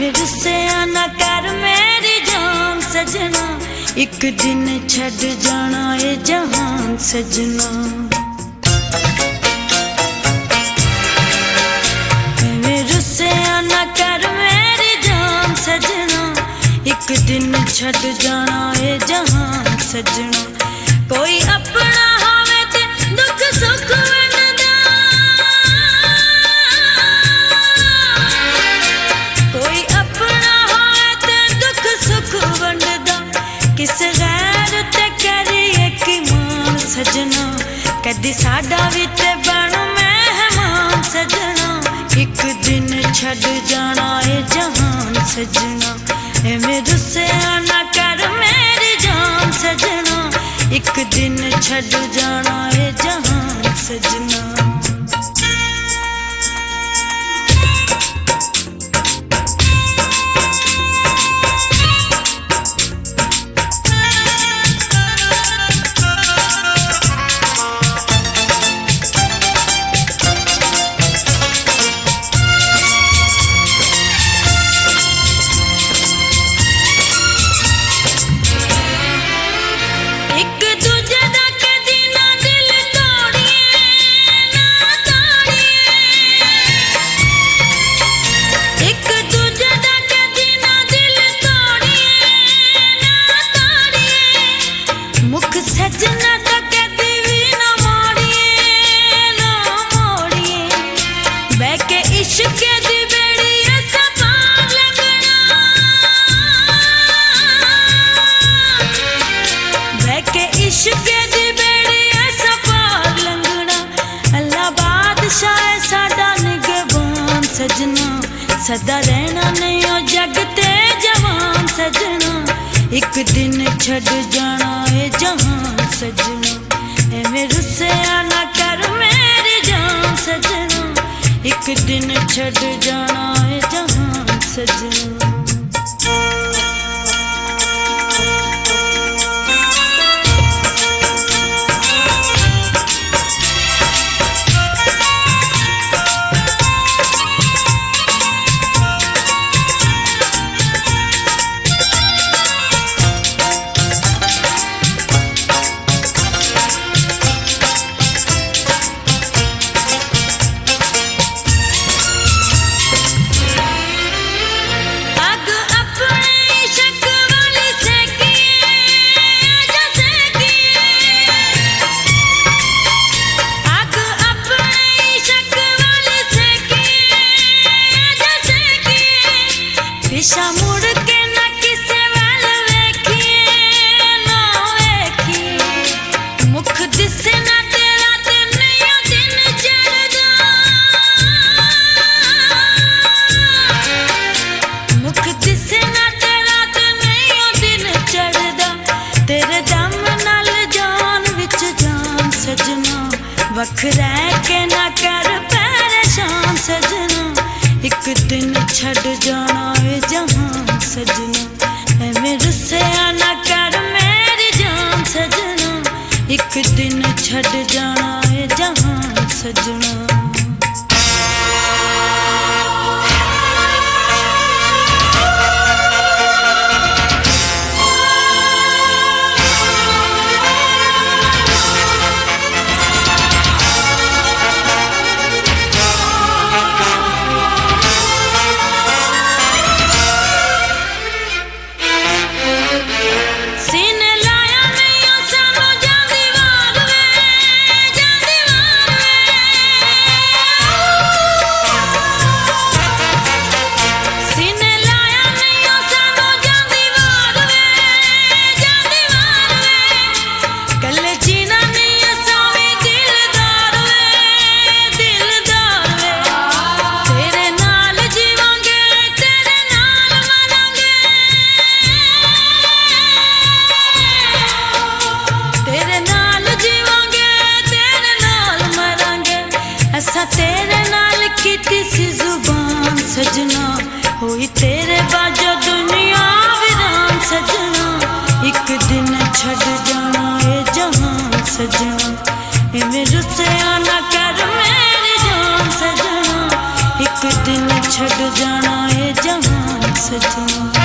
एवें रुस्सिया ना कर मेरी जान सजना, एक दिन छड़ जाना ए जहान सजना। एवें रुस्सिया ना कर मेरी जान सजना, एक दिन छड़ जाना ए जहान सजना। कोई अपना होवे ते दुख सुख वंडदा, कोई अपना होवे ते दुख सुख वंडदा, किस गैर ते करिए कि मान सजना। कदी साडा भी ते बन मेहमान सजना, एक दिन छड़ जाना ए जहान सजना। एवें रुस्सिया ना कर मेरी जान सजना, एक दिन छड़ जाना ए जहान सजना। सदा रहना नहीं ओ जग ते जवान सजना, एक दिन छड़ जाना ए जहान सजना। एवें रुस्सिया ना कर मेरी जान सजना, एक दिन छड़ जाना ए जहान सजना। दिशा मुड़ के ना किसे वाल वेखिए ना वेखी, मुख दिसे ना तेरा ते नहीं दिन चढ़दा, मुख दिसे ना तेरा ते नहीं दिन चढ़दा। तेरे दम नाल जान विच जान सजना, वख रह के ना कर परेशान सजना, एक दिन छड़ जाना ए जहान सजना। एवें रुस्सिया ना कर मेरी जान सजना, एक दिन छड़ जाना ए जहान सजना। तेरे नाल कीती सी जुबान सजना, होई तेरे बाजो दुनिया वीरान सजना, एक दिन छड़ जाना ए जहान सजना। एवें रुस्सिया ना कर मेरी जान सजना, एक दिन छड़ जाना ए जहान सजना।